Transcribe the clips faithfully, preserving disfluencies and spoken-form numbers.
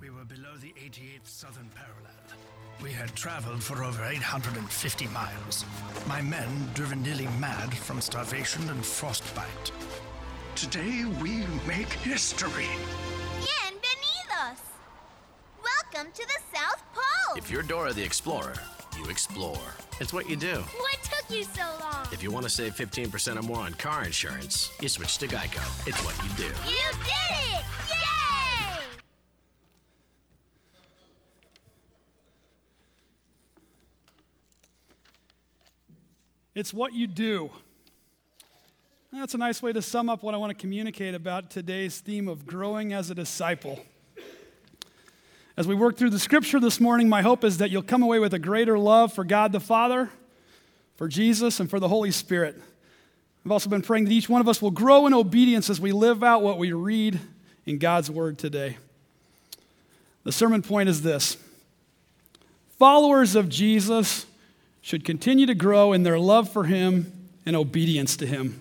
We were below the eighty-eighth southern parallel. We had traveled for over eight hundred fifty miles. My men driven nearly mad from starvation and frostbite. Today we make history. Bienvenidos! Welcome to the South Pole! If you're Dora the Explorer, you explore. It's what you do. What took you so long? If you want to save fifteen percent or more on car insurance, you switch to Geico. It's what you do. You did it! Yay! It's what you do. That's a nice way to sum up what I want to communicate about today's theme of growing as a disciple. As we work through the scripture this morning, my hope is that you'll come away with a greater love for God the Father, for Jesus, and for the Holy Spirit. I've also been praying that each one of us will grow in obedience as we live out what we read in God's Word today. The sermon point is this: followers of Jesus should continue to grow in their love for Him and obedience to Him.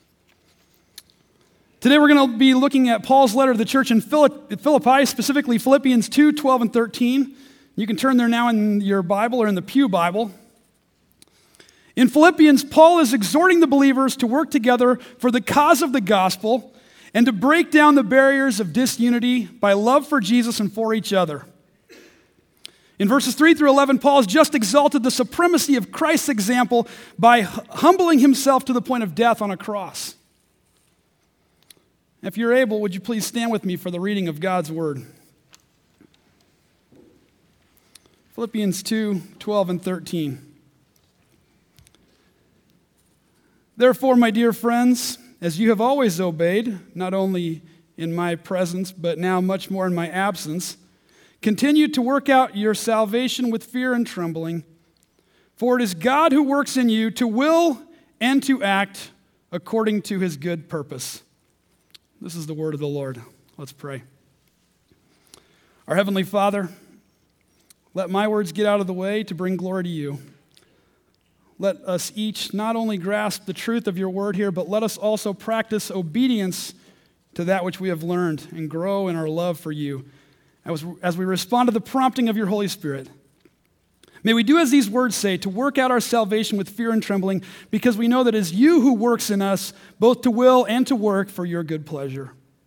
Today we're going to be looking at Paul's letter to the church in Philippi, specifically Philippians two, twelve, and thirteen. You can turn there now in your Bible or in the Pew Bible. In Philippians, Paul is exhorting the believers to work together for the cause of the gospel and to break down the barriers of disunity by love for Jesus and for each other. In verses three through eleven, Paul has just exalted the supremacy of Christ's example by humbling himself to the point of death on a cross. If you're able, would you please stand with me for the reading of God's Word? Philippians two, twelve, and thirteen. Therefore, my dear friends, as you have always obeyed, not only in my presence, but now much more in my absence, continue to work out your salvation with fear and trembling, for it is God who works in you to will and to act according to His good purpose. This is the word of the Lord. Let's pray. Our Heavenly Father, let my words get out of the way to bring glory to you. Let us each not only grasp the truth of your word here, but let us also practice obedience to that which we have learned and grow in our love for you as, as we respond to the prompting of your Holy Spirit. May we do as these words say, to work out our salvation with fear and trembling, because we know that it is you who works in us, both to will and to work for your good pleasure.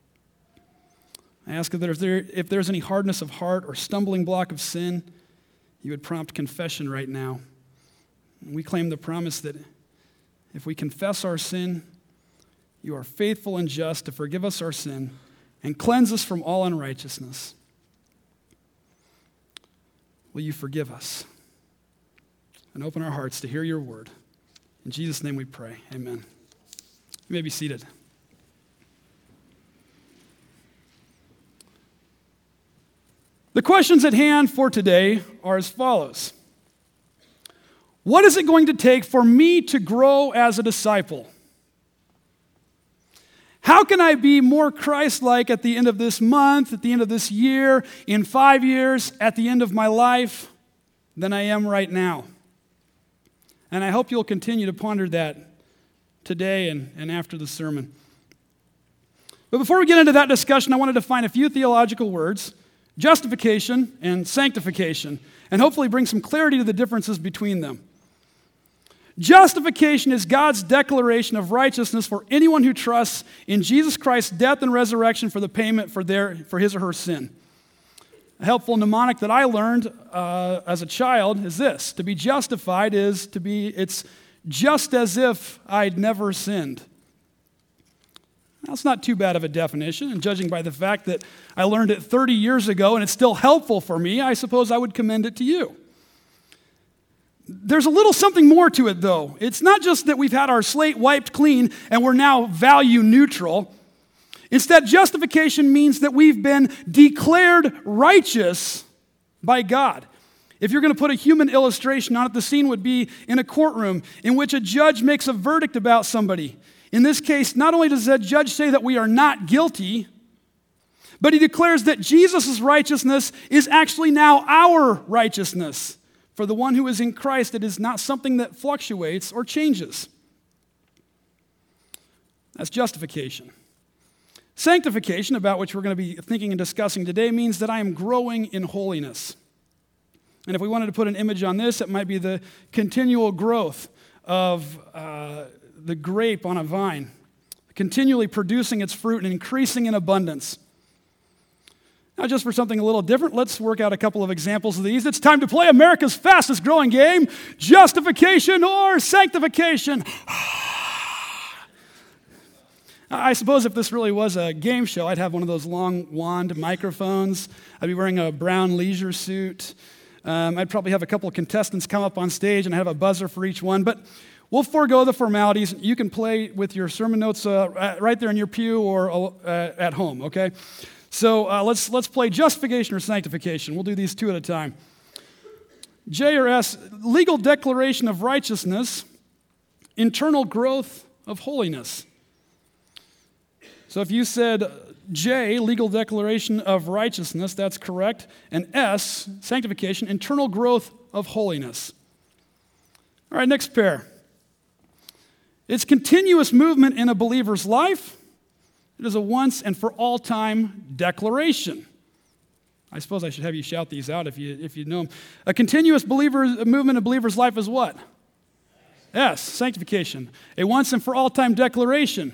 I ask that if, there, if there's any hardness of heart or stumbling block of sin, you would prompt confession right now. We claim the promise that if we confess our sin, you are faithful and just to forgive us our sin and cleanse us from all unrighteousness. Will you forgive us and open our hearts to hear your word? In Jesus' name we pray. Amen. You may be seated. The questions at hand for today are as follows. What is it going to take for me to grow as a disciple? How can I be more Christ-like at the end of this month, at the end of this year, in five years, at the end of my life, than I am right now? And I hope you'll continue to ponder that today and, and after the sermon. But before we get into that discussion, I want to define a few theological words: justification and sanctification, and hopefully bring some clarity to the differences between them. Justification is God's declaration of righteousness for anyone who trusts in Jesus Christ's death and resurrection for the payment for their for his or her sin. A helpful mnemonic that I learned uh, as a child is this: to be justified is to be, it's just as if I'd never sinned. That's not too bad of a definition, and judging by the fact that I learned it thirty years ago and it's still helpful for me, I suppose I would commend it to you. There's a little something more to it, though. It's not just that we've had our slate wiped clean and we're now value neutral. Instead, justification means that we've been declared righteous by God. If you're going to put a human illustration on it, the scene would be in a courtroom in which a judge makes a verdict about somebody. In this case, not only does that judge say that we are not guilty, but he declares that Jesus' righteousness is actually now our righteousness. For the one who is in Christ, it is not something that fluctuates or changes. That's justification. Sanctification, about which we're going to be thinking and discussing today, means that I am growing in holiness. And if we wanted to put an image on this, it might be the continual growth of uh, the grape on a vine, continually producing its fruit and increasing in abundance. Now, just for something a little different, let's work out a couple of examples of these. It's time to play America's fastest growing game, justification or sanctification. I suppose if this really was a game show, I'd have one of those long wand microphones. I'd be wearing a brown leisure suit. Um, I'd probably have a couple of contestants come up on stage and I have a buzzer for each one. But we'll forego the formalities. You can play with your sermon notes uh, right there in your pew or uh, at home, okay? So uh, let's let's play justification or sanctification. We'll do these two at a time. J or S, legal declaration of righteousness, internal growth of holiness. So if you said J, legal declaration of righteousness, that's correct. And S, sanctification, internal growth of holiness. All right, next pair. It's continuous movement in a believer's life. It is a once and for all time declaration. I suppose I should have you shout these out if you if you know them. A continuous believer a movement in a believer's life is what? S, sanctification. A once and for all time declaration.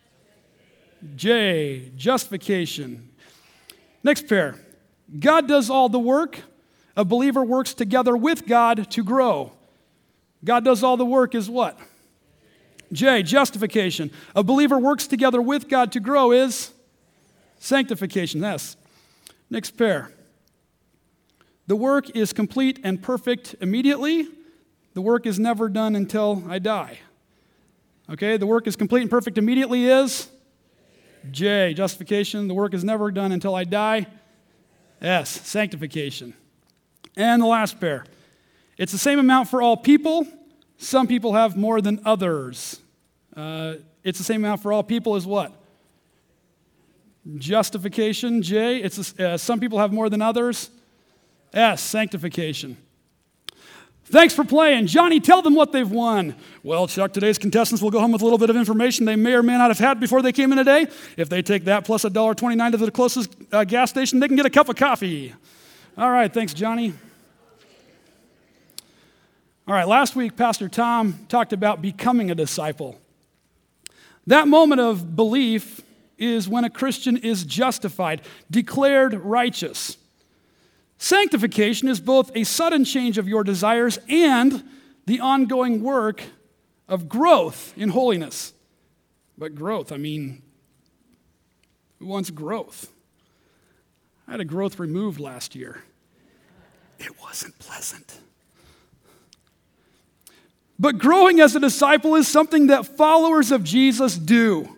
J, justification. Next pair. God does all the work. A believer works together with God to grow. God does all the work is what? J, justification. A believer works together with God to grow is sanctification. S. Next pair. The work is complete and perfect immediately. The work is never done until I die. Okay, the work is complete and perfect immediately is J, justification. The work is never done until I die. S, sanctification. And the last pair. It's the same amount for all people. Some people have more than others. Uh, it's the same amount for all people as what? Justification, J. It's a, uh, some people have more than others. S, sanctification. Thanks for playing. Johnny, tell them what they've won. Well, Chuck, today's contestants will go home with a little bit of information they may or may not have had before they came in today. If they take that plus one dollar and twenty-nine cents to the closest uh, gas station, they can get a cup of coffee. All right, thanks, Johnny. All right, last week, Pastor Tom talked about becoming a disciple. That moment of belief is when a Christian is justified, declared righteous. Sanctification is both a sudden change of your desires and the ongoing work of growth in holiness. But growth, I mean, who wants growth? I had a growth removed last year. It wasn't pleasant. But growing as a disciple is something that followers of Jesus do.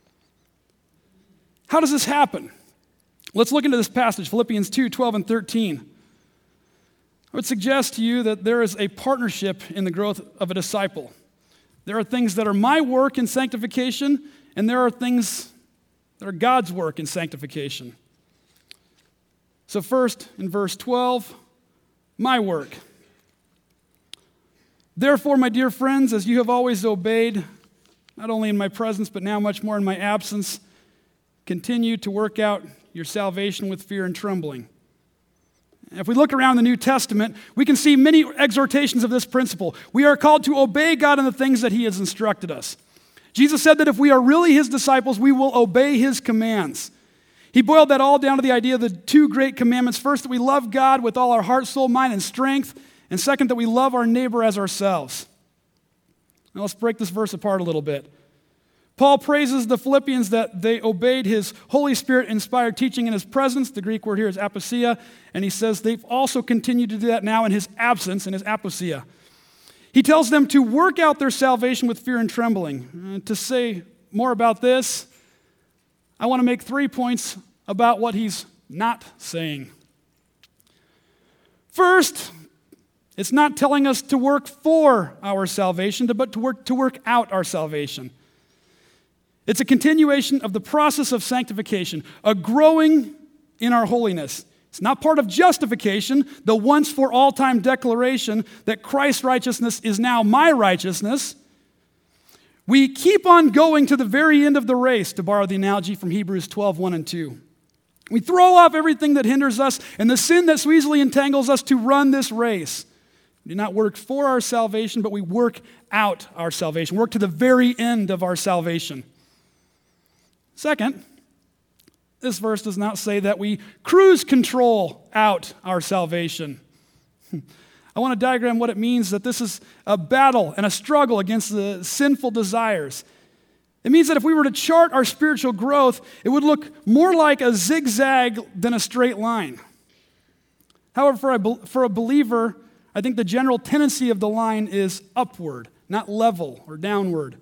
How does this happen? Let's look into this passage, Philippians two, twelve and thirteen. I would suggest to you that there is a partnership in the growth of a disciple. There are things that are my work in sanctification, and there are things that are God's work in sanctification. So first, in verse twelve, my work. Therefore, my dear friends, as you have always obeyed, not only in my presence, but now much more in my absence, continue to work out your salvation with fear and trembling. If we look around the New Testament, we can see many exhortations of this principle. We are called to obey God in the things that he has instructed us. Jesus said that if we are really his disciples, we will obey his commands. He boiled that all down to the idea of the two great commandments. First, that we love God with all our heart, soul, mind, and strength. And second, that we love our neighbor as ourselves. Now let's break this verse apart a little bit. Paul praises the Philippians that they obeyed his Holy Spirit-inspired teaching in his presence. The Greek word here is aposia. And he says they've also continued to do that now in his absence, in his aposia. He tells them to work out their salvation with fear and trembling. And to say more about this, I want to make three points about what he's not saying. First, it's not telling us to work for our salvation, but to work, to work out our salvation. It's a continuation of the process of sanctification, a growing in our holiness. It's not part of justification, the once for all time declaration that Christ's righteousness is now my righteousness. We keep on going to the very end of the race, to borrow the analogy from Hebrews twelve, one and two. We throw off everything that hinders us and the sin that so easily entangles us to run this race. We do not work for our salvation, but we work out our salvation, work to the very end of our salvation. Second, this verse does not say that we cruise control out our salvation. I want to diagram what it means that this is a battle and a struggle against the sinful desires. It means that if we were to chart our spiritual growth, it would look more like a zigzag than a straight line. However, for a, for a believer, I think the general tendency of the line is upward, not level or downward.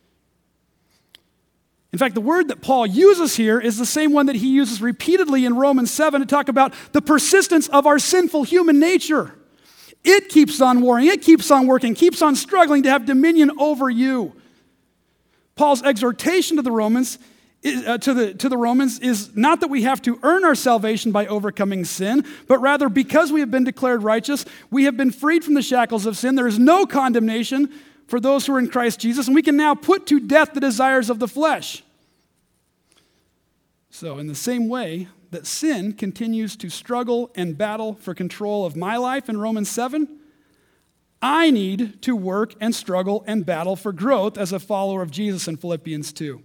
In fact, the word that Paul uses here is the same one that he uses repeatedly in Romans seven to talk about the persistence of our sinful human nature. It keeps on warring, it keeps on working, keeps on struggling to have dominion over you. Paul's exhortation to the Romans, uh, to the, to the Romans is not that we have to earn our salvation by overcoming sin, but rather because we have been declared righteous, we have been freed from the shackles of sin. There is no condemnation for those who are in Christ Jesus, and we can now put to death the desires of the flesh. So in the same way that sin continues to struggle and battle for control of my life in Romans seven, I need to work and struggle and battle for growth as a follower of Jesus in Philippians two.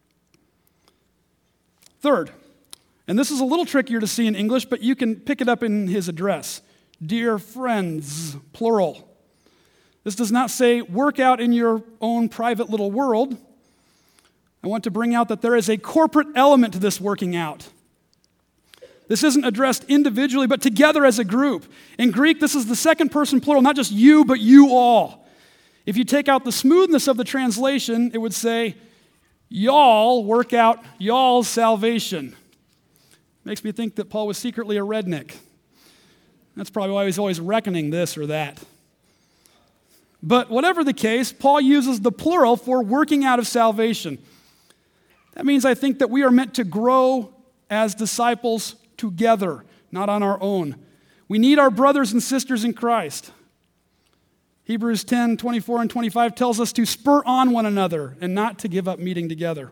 Third, and this is a little trickier to see in English, but you can pick it up in his address. Dear friends, plural. This does not say work out in your own private little world. I want to bring out that there is a corporate element to this working out. This isn't addressed individually, but together as a group. In Greek, this is the second person plural, not just you, but you all. If you take out the smoothness of the translation, it would say, y'all work out y'all's salvation. Makes me think that Paul was secretly a redneck. That's probably why he's always reckoning this or that. But whatever the case, Paul uses the plural for working out of salvation. That means I think that we are meant to grow as disciples together, not on our own. We need our brothers and sisters in Christ. Hebrews ten, twenty-four and twenty-five tells us to spur on one another and not to give up meeting together.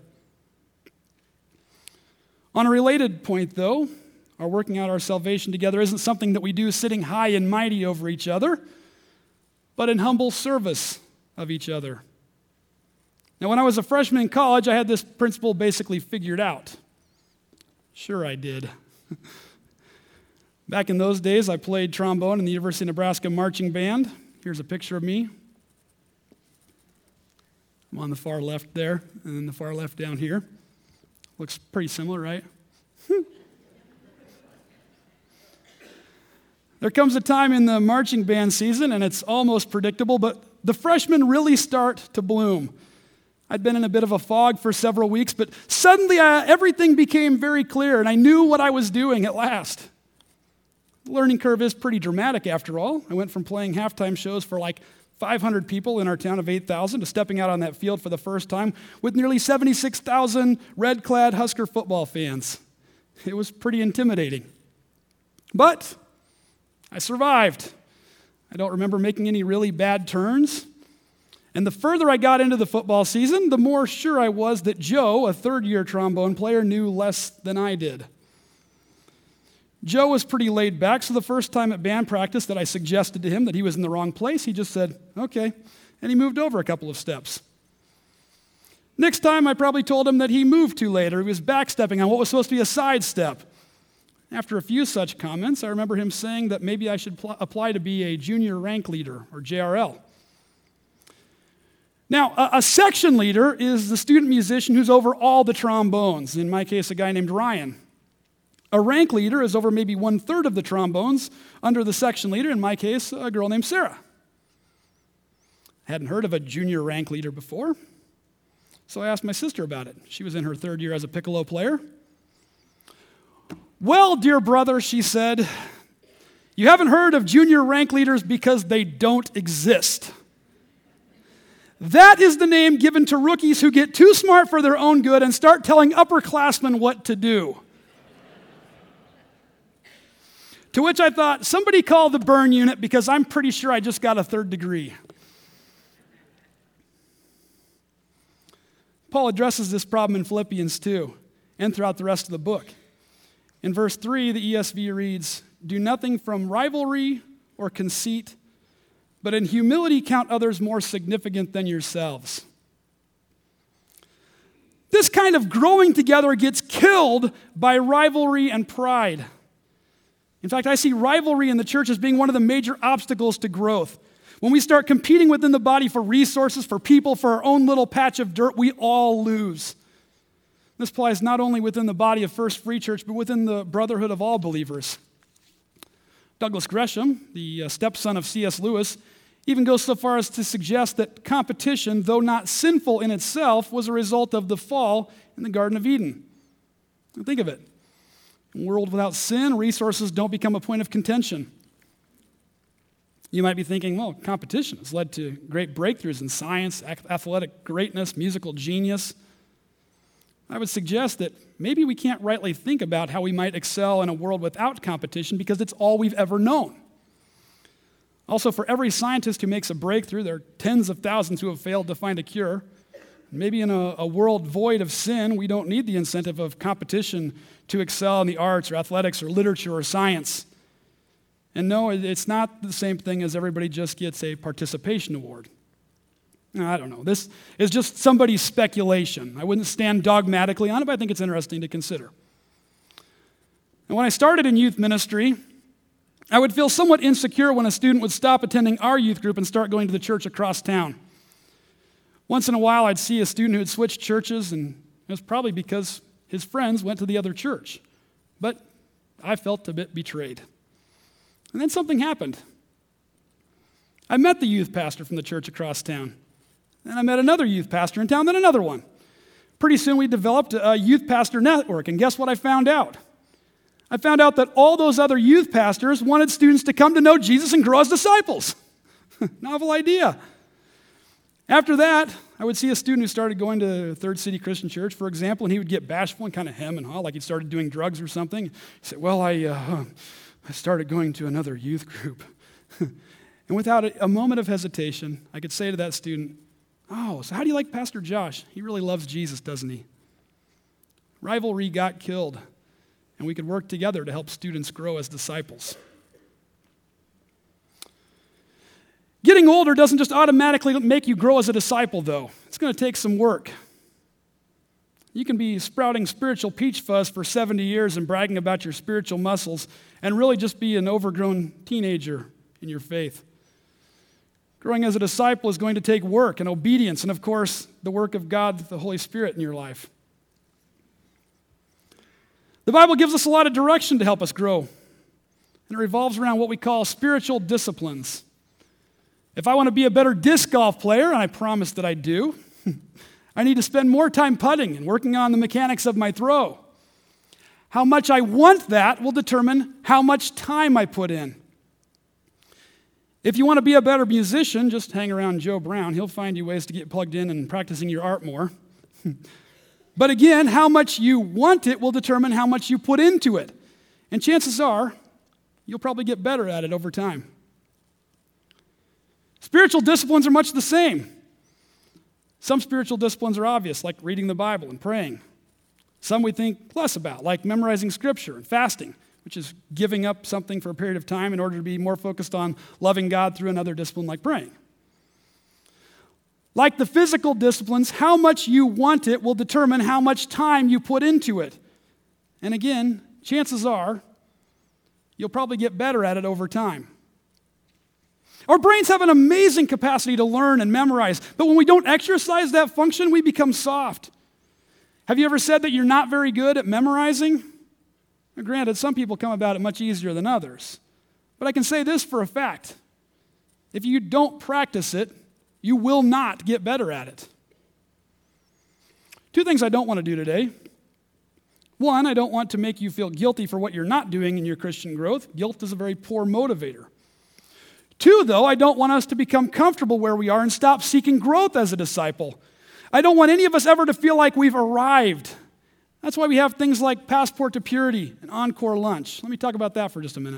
On a related point, though, our working out our salvation together isn't something that we do sitting high and mighty over each other, but in humble service of each other. Now, when I was a freshman in college, I had this principle basically figured out. Sure I did. Back in those days, I played trombone in the University of Nebraska marching band. Here's a picture of me. I'm on the far left there, and then the far left down here. Looks pretty similar, right? There comes a time in the marching band season, and it's almost predictable, but the freshmen really start to bloom. I'd been in a bit of a fog for several weeks, but suddenly uh, everything became very clear, and I knew what I was doing at last. The learning curve is pretty dramatic, after all. I went from playing halftime shows for like five hundred people in our town of eight thousand to stepping out on that field for the first time with nearly seventy-six thousand red-clad Husker football fans. It was pretty intimidating. But I survived. I don't remember making any really bad turns. And the further I got into the football season, the more sure I was that Joe, a third-year trombone player, knew less than I did. Joe was pretty laid back, so the first time at band practice that I suggested to him that he was in the wrong place, he just said, okay, and he moved over a couple of steps. Next time, I probably told him that he moved too late, or he was backstepping on what was supposed to be a side step. After a few such comments, I remember him saying that maybe I should pl- apply to be a junior rank leader, or J R L. Now, a, a section leader is the student musician who's over all the trombones, in my case, a guy named Ryan. A rank leader is over maybe one-third of the trombones under the section leader, in my case, a girl named Sarah. I hadn't heard of a junior rank leader before, so I asked my sister about it. She was in her third year as a piccolo player. Well, dear brother, she said, you haven't heard of junior rank leaders because they don't exist. That is the name given to rookies who get too smart for their own good and start telling upperclassmen what to do. To which I thought, somebody call the burn unit because I'm pretty sure I just got a third degree. Paul addresses this problem in Philippians two and throughout the rest of the book. In verse three, the E S V reads, "Do nothing from rivalry or conceit, but in humility count others more significant than yourselves." This kind of growing together gets killed by rivalry and pride. In fact, I see rivalry in the church as being one of the major obstacles to growth. When we start competing within the body for resources, for people, for our own little patch of dirt, we all lose. This applies not only within the body of First Free Church, but within the brotherhood of all believers. Douglas Gresham, the uh, stepson of C S Lewis, even goes so far as to suggest that competition, though not sinful in itself, was a result of the fall in the Garden of Eden. Think of it. In a world without sin, resources don't become a point of contention. You might be thinking, well, competition has led to great breakthroughs in science, athletic greatness, musical genius. I would suggest that maybe we can't rightly think about how we might excel in a world without competition because it's all we've ever known. Also, for every scientist who makes a breakthrough, there are tens of thousands who have failed to find a cure. Maybe in a, a world void of sin, we don't need the incentive of competition to excel in the arts or athletics or literature or science. And no, it's not the same thing as everybody just gets a participation award. I don't know. This is just somebody's speculation. I wouldn't stand dogmatically on it, but I think it's interesting to consider. And when I started in youth ministry, I would feel somewhat insecure when a student would stop attending our youth group and start going to the church across town. Once in a while, I'd see a student who had switched churches, and it was probably because his friends went to the other church. But I felt a bit betrayed. And then something happened. I met the youth pastor from the church across town. Then I met another youth pastor in town, then another one. Pretty soon we developed a youth pastor network, and guess what I found out? I found out that all those other youth pastors wanted students to come to know Jesus and grow as disciples. Novel idea. After that, I would see a student who started going to Third City Christian Church, for example, and he would get bashful and kind of hem and haw, like he'd started doing drugs or something. He said, well, I, uh, I started going to another youth group. And without a, a moment of hesitation, I could say to that student, oh, so how do you like Pastor Josh? He really loves Jesus, doesn't he? Rivalry got killed, and we could work together to help students grow as disciples. Getting older doesn't just automatically make you grow as a disciple, though. It's going to take some work. You can be sprouting spiritual peach fuzz for seventy years and bragging about your spiritual muscles and really just be an overgrown teenager in your faith. Growing as a disciple is going to take work and obedience and, of course, the work of God, the Holy Spirit in your life. The Bible gives us a lot of direction to help us grow, and it revolves around what we call spiritual disciplines. If I want to be a better disc golf player, and I promise that I do, I need to spend more time putting and working on the mechanics of my throw. How much I want that will determine how much time I put in. If you want to be a better musician, just hang around Joe Brown. He'll find you ways to get plugged in and practicing your art more. But again, how much you want it will determine how much you put into it. And chances are, you'll probably get better at it over time. Spiritual disciplines are much the same. Some spiritual disciplines are obvious, like reading the Bible and praying. Some we think less about, like memorizing Scripture and fasting, which is giving up something for a period of time in order to be more focused on loving God through another discipline like praying. Like the physical disciplines, how much you want it will determine how much time you put into it. And again, chances are, you'll probably get better at it over time. Our brains have an amazing capacity to learn and memorize, but when we don't exercise that function, we become soft. Have you ever said that you're not very good at memorizing? Now, granted, some people come about it much easier than others. But I can say this for a fact. If you don't practice it, you will not get better at it. Two things I don't want to do today. One, I don't want to make you feel guilty for what you're not doing in your Christian growth. Guilt is a very poor motivator. Two, though, I don't want us to become comfortable where we are and stop seeking growth as a disciple. I don't want any of us ever to feel like we've arrived. That's why we have things like Passport to Purity and Encore Lunch. Let me talk about that for just a minute.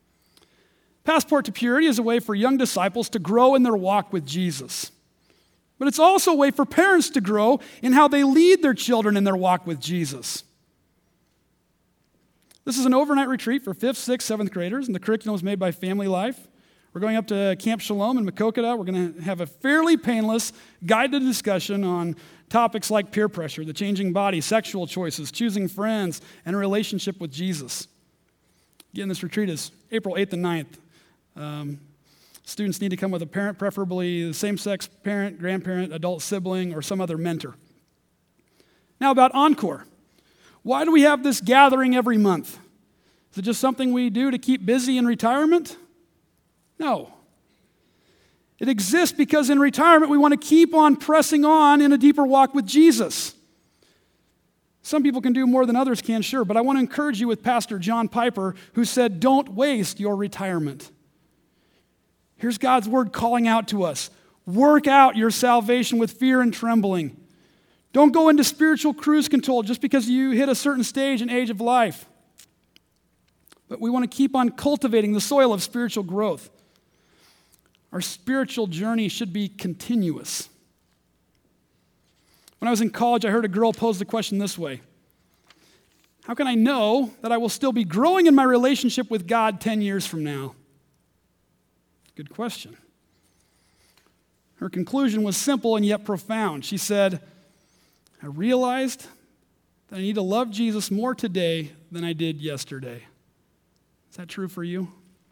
Passport to Purity is a way for young disciples to grow in their walk with Jesus. but it's also a way for parents to grow in how they lead their children in their walk with Jesus. This is an overnight retreat for fifth, sixth, seventh graders, and the curriculum was made by Family Life. We're going up to Camp Shalom in Makokada. We're going to have a fairly painless, guided discussion on topics like peer pressure, the changing body, sexual choices, choosing friends, and a relationship with Jesus. Again, this retreat is April eighth and ninth. Um, students need to come with a parent, preferably the same-sex parent, grandparent, adult sibling, or some other mentor. Now about Encore. Why do we have this gathering every month? Is it just something we do to keep busy in retirement? No. It exists because in retirement we want to keep on pressing on in a deeper walk with Jesus. Some people can do more than others can, sure, but I want to encourage you with Pastor John Piper, who said, don't waste your retirement. Here's God's word calling out to us. Work out your salvation with fear and trembling. Don't go into spiritual cruise control just because you hit a certain stage and age of life. But we want to keep on cultivating the soil of spiritual growth. Our spiritual journey should be continuous. When I was in college, I heard a girl pose the question this way. How can I know that I will still be growing in my relationship with God ten years from now? Good question. Her conclusion was simple and yet profound. She said, I realized that I need to love Jesus more today than I did yesterday. Is that true for you?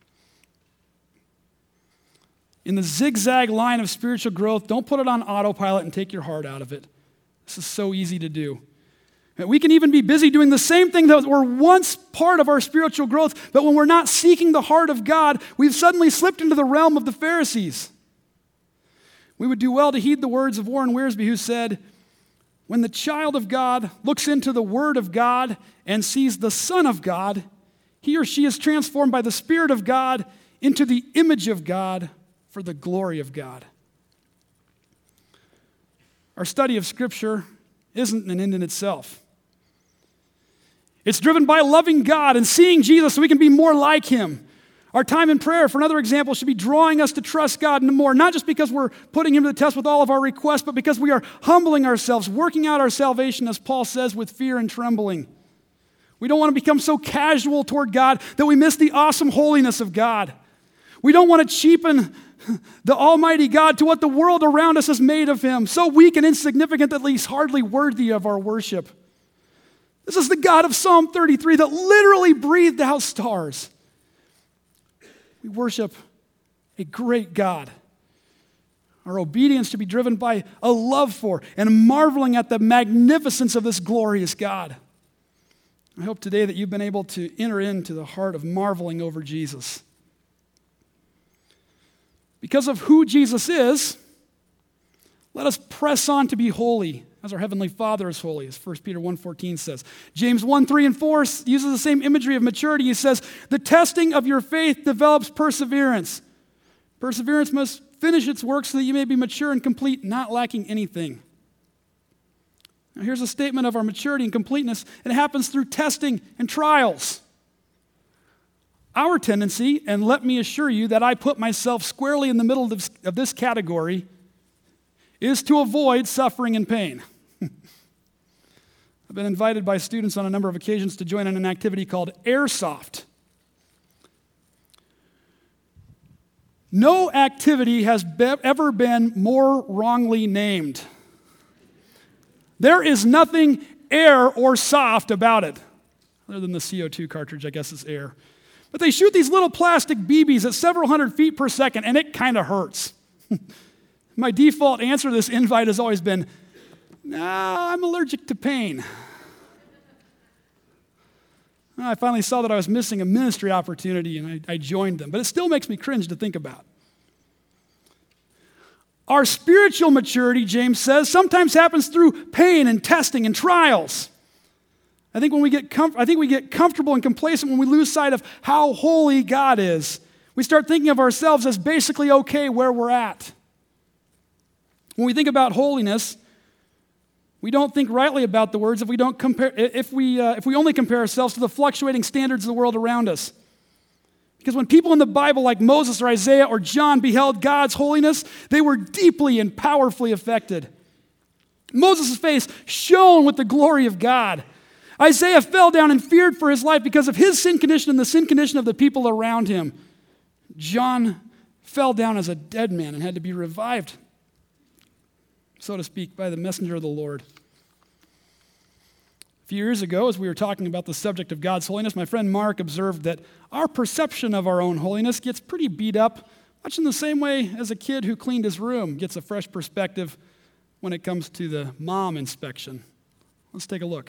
In the zigzag line of spiritual growth, don't put it on autopilot and take your heart out of it. This is so easy to do. We can even be busy doing the same thing that were once part of our spiritual growth, but when we're not seeking the heart of God, we've suddenly slipped into the realm of the Pharisees. We would do well to heed the words of Warren Wiersbe, who said, when the child of God looks into the Word of God and sees the Son of God, he or she is transformed by the Spirit of God into the image of God for the glory of God. Our study of Scripture isn't an end in itself. It's driven by loving God and seeing Jesus so we can be more like Him. Our time in prayer, for another example, should be drawing us to trust God more, not just because we're putting Him to the test with all of our requests, but because we are humbling ourselves, working out our salvation, as Paul says, with fear and trembling. We don't want to become so casual toward God that we miss the awesome holiness of God. We don't want to cheapen the Almighty God to what the world around us has made of Him, so weak and insignificant that He's hardly worthy of our worship. This is the God of Psalm thirty-three that literally breathed out stars. We worship a great God. Our obedience should be driven by a love for and marveling at the magnificence of this glorious God. I hope today that you've been able to enter into the heart of marveling over Jesus. Because of who Jesus is, let us press on to be holy as our Heavenly Father is holy, as First Peter one fourteen says. James one, three, and four uses the same imagery of maturity. He says, the testing of your faith develops perseverance. Perseverance must finish its work so that you may be mature and complete, not lacking anything. Now here's a statement of our maturity and completeness. It happens through testing and trials. Our tendency, and let me assure you that I put myself squarely in the middle of, of this category, is to avoid suffering and pain. I've been invited by students on a number of occasions to join in an activity called Airsoft. No activity has be- ever been more wrongly named. There is nothing air or soft about it, other than the C O two cartridge, I guess is air. But they shoot these little plastic B Bs at several hundred feet per second, and it kind of hurts. My default answer to this invite has always been, no, I'm allergic to pain. I finally saw that I was missing a ministry opportunity, and I, I joined them. But it still makes me cringe to think about. Our spiritual maturity, James says, sometimes happens through pain and testing and trials. I think when we get com- I think we get comfortable and complacent when we lose sight of how holy God is. We start thinking of ourselves as basically okay where we're at. When we think about holiness, we don't think rightly about the words if we don't compare if we uh, if we only compare ourselves to the fluctuating standards of the world around us. Because when people in the Bible like Moses or Isaiah or John beheld God's holiness, they were deeply and powerfully affected. Moses' face shone with the glory of God. Isaiah fell down and feared for his life because of his sin condition and the sin condition of the people around him. John fell down as a dead man and had to be revived, so to speak, by the messenger of the Lord. A few years ago, as we were talking about the subject of God's holiness, my friend Mark observed that our perception of our own holiness gets pretty beat up, much in the same way as a kid who cleaned his room gets a fresh perspective when it comes to the mom inspection. Let's take a look.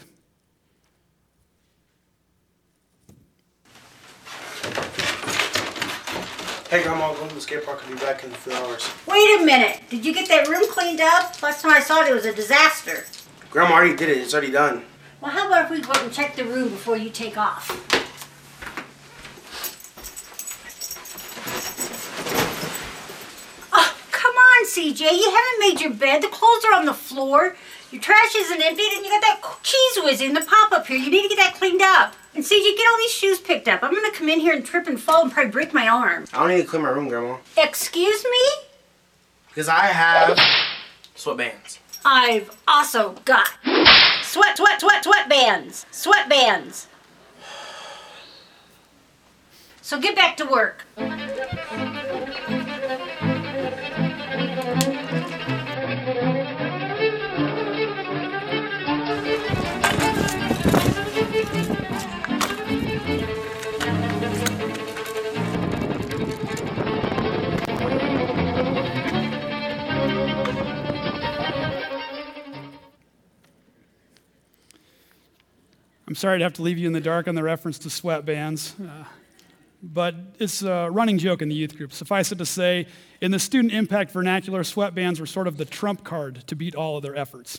Hey, Grandma, I'm going to the skate park. I'll be back in a few hours. Wait a minute. Did you get that room cleaned up? Last time I saw it, it was a disaster. Grandma already did it. It's already done. Well, how about if we go out and check the room before you take off? Oh, come on, C J. You haven't made your bed. The clothes are on the floor. Your trash isn't emptied, and you got that cheese whiz in the pop-up here. You need to get that cleaned up. And C J, get all these shoes picked up. I'm going to come in here and trip and fall and probably break my arm. I don't need to clean my room, Grandma. Excuse me? Because I have sweatbands. I've also got sweat, sweat, sweat, sweatbands. Sweatbands. So get back to work. I'm sorry to have to leave you in the dark on the reference to sweatbands, uh, but it's a running joke in the youth group. Suffice it to say, in the student impact vernacular, sweatbands were sort of the trump card to beat all of their efforts.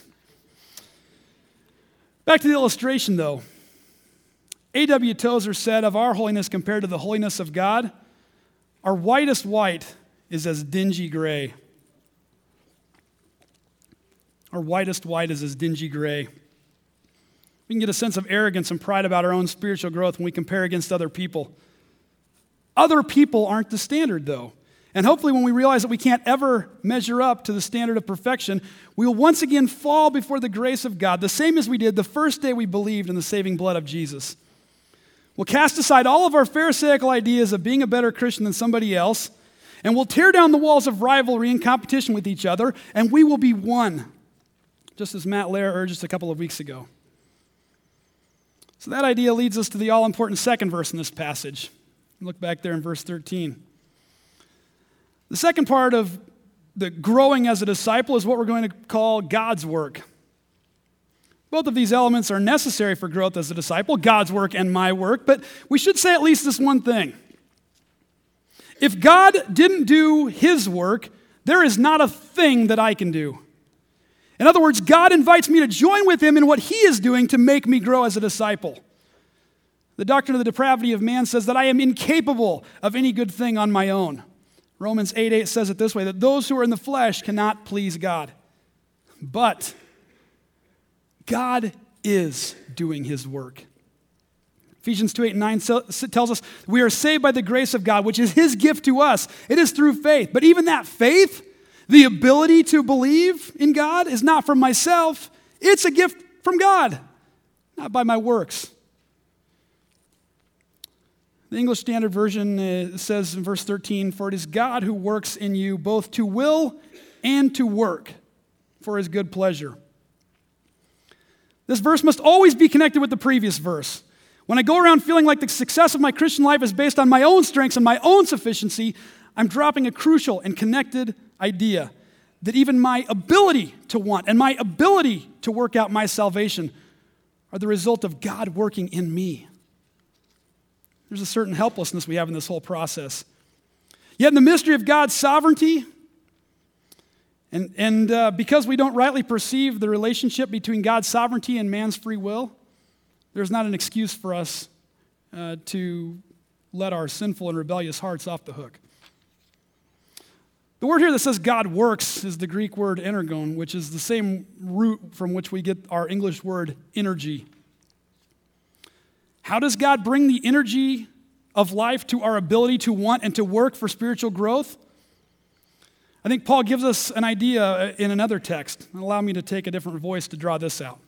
Back to the illustration, though. A W Tozer said of our holiness compared to the holiness of God, our whitest white is as dingy gray. Our whitest white is as dingy gray. We can get a sense of arrogance and pride about our own spiritual growth when we compare against other people. Other people aren't the standard, though. And hopefully when we realize that we can't ever measure up to the standard of perfection, we will once again fall before the grace of God, the same as we did the first day we believed in the saving blood of Jesus. We'll cast aside all of our pharisaical ideas of being a better Christian than somebody else, and we'll tear down the walls of rivalry and competition with each other, and we will be one, just as Matt Lair urged us a couple of weeks ago. So that idea leads us to the all-important second verse in this passage. Look back there in verse thirteen. The second part of the growing as a disciple is what we're going to call God's work. Both of these elements are necessary for growth as a disciple, God's work and my work, but we should say at least this one thing. If God didn't do his work, there is not a thing that I can do. In other words, God invites me to join with him in what he is doing to make me grow as a disciple. The doctrine of the depravity of man says that I am incapable of any good thing on my own. Romans eight eight says it this way, that those who are in the flesh cannot please God. But God is doing his work. Ephesians two eight and nine tells us we are saved by the grace of God, which is his gift to us. It is through faith. But even that faith, the ability to believe in God, is not from myself. It's a gift from God, not by my works. The English Standard Version uh, says in verse thirteen, for it is God who works in you both to will and to work for his good pleasure. This verse must always be connected with the previous verse. When I go around feeling like the success of my Christian life is based on my own strengths and my own sufficiency, I'm dropping a crucial and connected idea that even my ability to want and my ability to work out my salvation are the result of God working in me. There's a certain helplessness we have in this whole process. Yet in the mystery of God's sovereignty, and, and uh, because we don't rightly perceive the relationship between God's sovereignty and man's free will, there's not an excuse for us uh, to let our sinful and rebellious hearts off the hook. The word here that says God works is the Greek word energon, which is the same root from which we get our English word energy. How does God bring the energy of life to our ability to want and to work for spiritual growth? I think Paul gives us an idea in another text. Allow me to take a different voice to draw this out.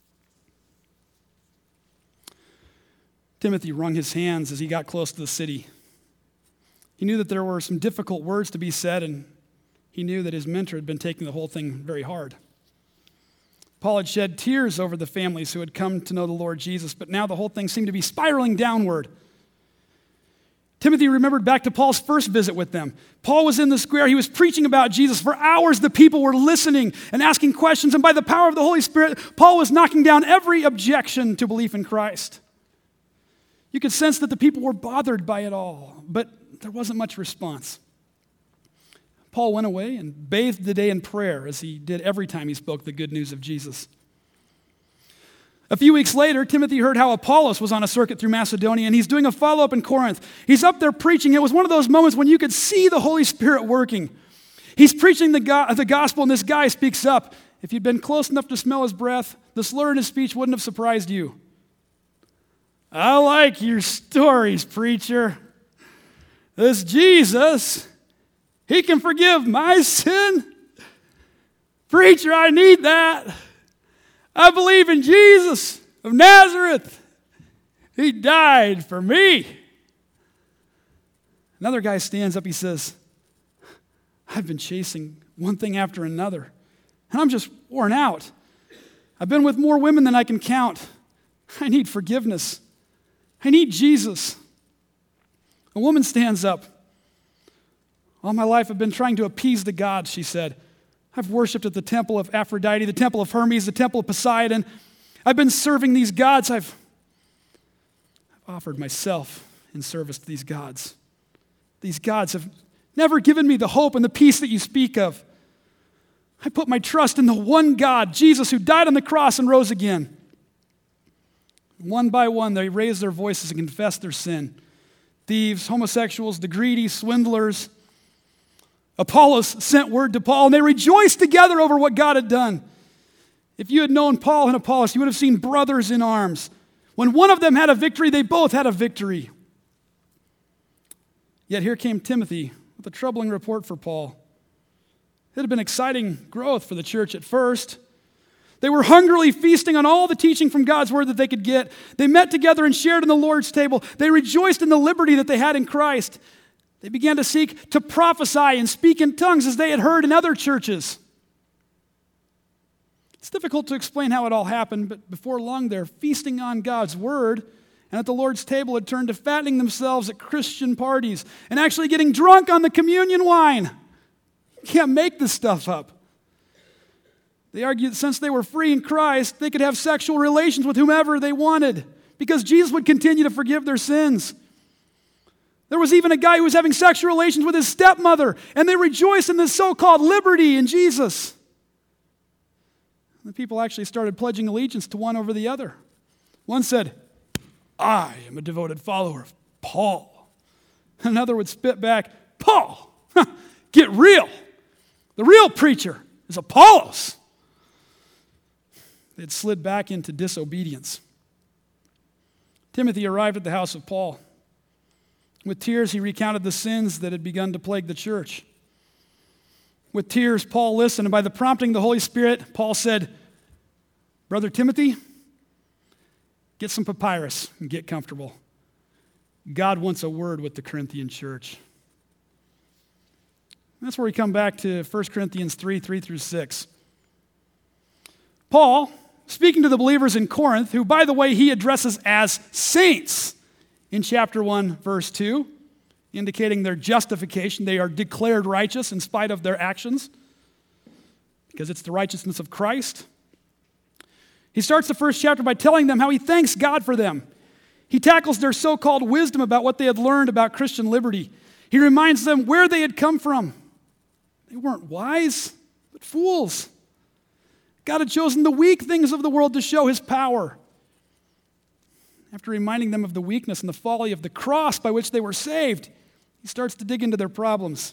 Timothy wrung his hands as he got close to the city. He knew that there were some difficult words to be said, and he knew that his mentor had been taking the whole thing very hard. Paul had shed tears over the families who had come to know the Lord Jesus, but now the whole thing seemed to be spiraling downward. Timothy remembered back to Paul's first visit with them. Paul was in the square. He was preaching about Jesus. For hours, the people were listening and asking questions, and by the power of the Holy Spirit, Paul was knocking down every objection to belief in Christ. You could sense that the people were bothered by it all, but there wasn't much response. Paul went away and bathed the day in prayer, as he did every time he spoke the good news of Jesus. A few weeks later, Timothy heard how Apollos was on a circuit through Macedonia, and he's doing a follow-up in Corinth. He's up there preaching. It was one of those moments when you could see the Holy Spirit working. He's preaching the, go- the gospel, and this guy speaks up. If you'd been close enough to smell his breath, the slur in his speech wouldn't have surprised you. I like your stories, preacher. This Jesus, he can forgive my sin. Preacher, I need that. I believe in Jesus of Nazareth. He died for me. Another guy stands up, he says, I've been chasing one thing after another, and I'm just worn out. I've been with more women than I can count. I need forgiveness. I need Jesus. A woman stands up. All my life I've been trying to appease the gods, she said. I've worshipped at the temple of Aphrodite, the temple of Hermes, the temple of Poseidon. I've been serving these gods. I've, I've offered myself in service to these gods. These gods have never given me the hope and the peace that you speak of. I put my trust in the one God, Jesus, who died on the cross and rose again. One by one, they raised their voices and confessed their sin. Thieves, homosexuals, the greedy, swindlers. Apollos sent word to Paul, and they rejoiced together over what God had done. If you had known Paul and Apollos, you would have seen brothers in arms. When one of them had a victory, they both had a victory. Yet here came Timothy with a troubling report for Paul. It had been exciting growth for the church at first. They were hungrily feasting on all the teaching from God's word that they could get. They met together and shared in the Lord's table. They rejoiced in the liberty that they had in Christ. They began to seek to prophesy and speak in tongues as they had heard in other churches. It's difficult to explain how it all happened, but before long they're feasting on God's word, and at the Lord's table had turned to fattening themselves at Christian parties and actually getting drunk on the communion wine. You can't make this stuff up. They argued that since they were free in Christ, they could have sexual relations with whomever they wanted because Jesus would continue to forgive their sins. There was even a guy who was having sexual relations with his stepmother, and they rejoiced in this so-called liberty in Jesus. The people actually started pledging allegiance to one over the other. One said, I am a devoted follower of Paul. Another would spit back, Paul, get real. The real preacher is Apollos. They had slid back into disobedience. Timothy arrived at the house of Paul. With tears, he recounted the sins that had begun to plague the church. With tears, Paul listened, and by the prompting of the Holy Spirit, Paul said, Brother Timothy, get some papyrus and get comfortable. God wants a word with the Corinthian church. That's where we come back to First Corinthians three, three through six. Paul, speaking to the believers in Corinth, who, by the way, he addresses as saints in chapter one, verse two, indicating their justification. They are declared righteous in spite of their actions because it's the righteousness of Christ. He starts the first chapter by telling them how he thanks God for them. He tackles their so-called wisdom about what they had learned about Christian liberty. He reminds them where they had come from. They weren't wise, but fools. God had chosen the weak things of the world to show his power. After reminding them of the weakness and the folly of the cross by which they were saved, he starts to dig into their problems.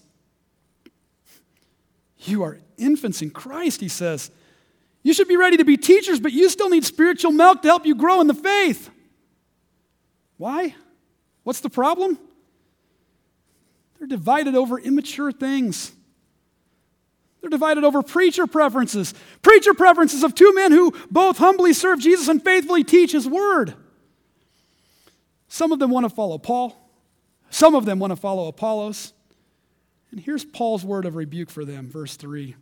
You are infants in Christ, he says. You should be ready to be teachers, but you still need spiritual milk to help you grow in the faith. Why? What's the problem? They're divided over immature things. They're divided over preacher preferences. Preacher preferences of two men who both humbly serve Jesus and faithfully teach his word. Some of them want to follow Paul. Some of them want to follow Apollos. And here's Paul's word of rebuke for them, verse three.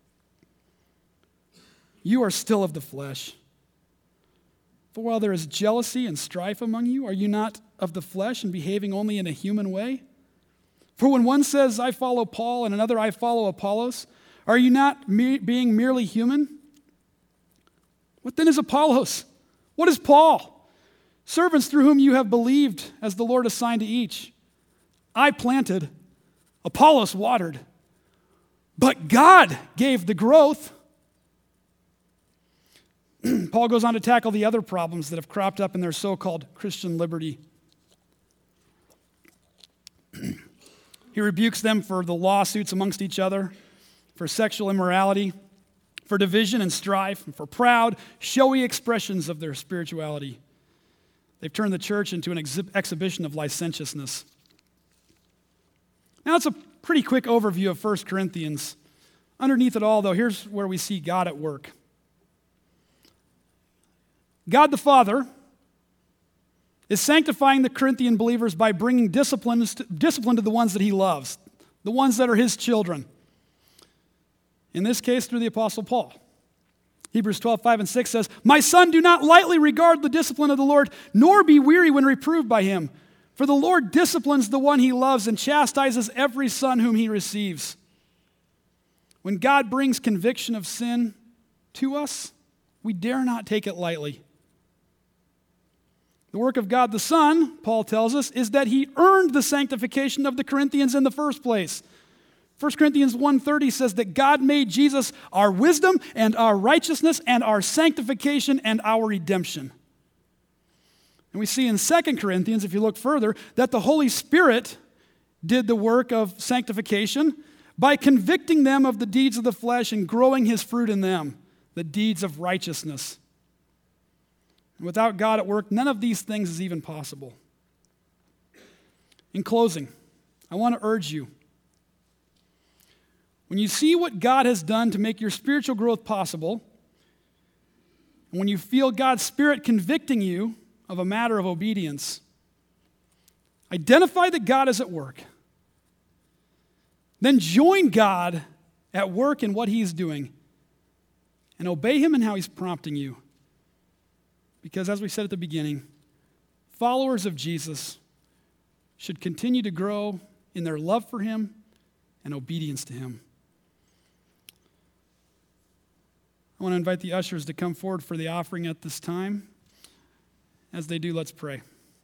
You are still of the flesh. For while there is jealousy and strife among you, are you not of the flesh and behaving only in a human way? For when one says, I follow Paul, and another, I follow Apollos, are you not me- being merely human? What then is Apollos? What is Paul? Servants through whom you have believed, as the Lord assigned to each. I planted, Apollos watered, but God gave the growth. Paul goes on to tackle the other problems that have cropped up in their so-called Christian liberty. He rebukes them for the lawsuits amongst each other, for sexual immorality, for division and strife, and for proud, showy expressions of their spirituality. They've turned the church into an exhi- exhibition of licentiousness. Now, it's a pretty quick overview of First Corinthians. Underneath it all, though, here's where we see God at work. God the Father is sanctifying the Corinthian believers by bringing discipline to, discipline to the ones that he loves, the ones that are his children. In this case, through the Apostle Paul. Hebrews twelve, five and six says, My son, do not lightly regard the discipline of the Lord, nor be weary when reproved by him. For the Lord disciplines the one he loves and chastises every son whom he receives. When God brings conviction of sin to us, we dare not take it lightly. The work of God the Son, Paul tells us, is that he earned the sanctification of the Corinthians in the first place. First Corinthians one thirty says that God made Jesus our wisdom and our righteousness and our sanctification and our redemption. And we see in Second Corinthians, if you look further, that the Holy Spirit did the work of sanctification by convicting them of the deeds of the flesh and growing his fruit in them, the deeds of righteousness. And without God at work, none of these things is even possible. In closing, I want to urge you, when you see what God has done to make your spiritual growth possible, and when you feel God's Spirit convicting you of a matter of obedience, identify that God is at work. Then join God at work in what he's doing and obey him in how he's prompting you. Because as we said at the beginning, followers of Jesus should continue to grow in their love for him and obedience to him. I want to invite the ushers to come forward for the offering at this time. As they do, let's pray.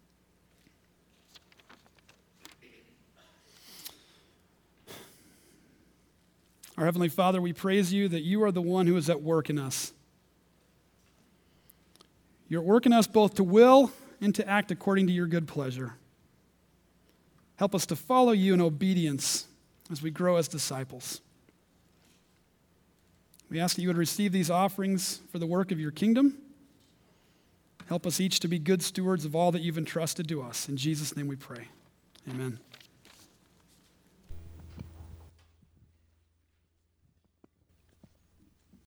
Our Heavenly Father, we praise you that you are the one who is at work in us. You're at work in us both to will and to act according to your good pleasure. Help us to follow you in obedience as we grow as disciples. We ask that you would receive these offerings for the work of your kingdom. Help us each to be good stewards of all that you've entrusted to us. In Jesus' name we pray. Amen.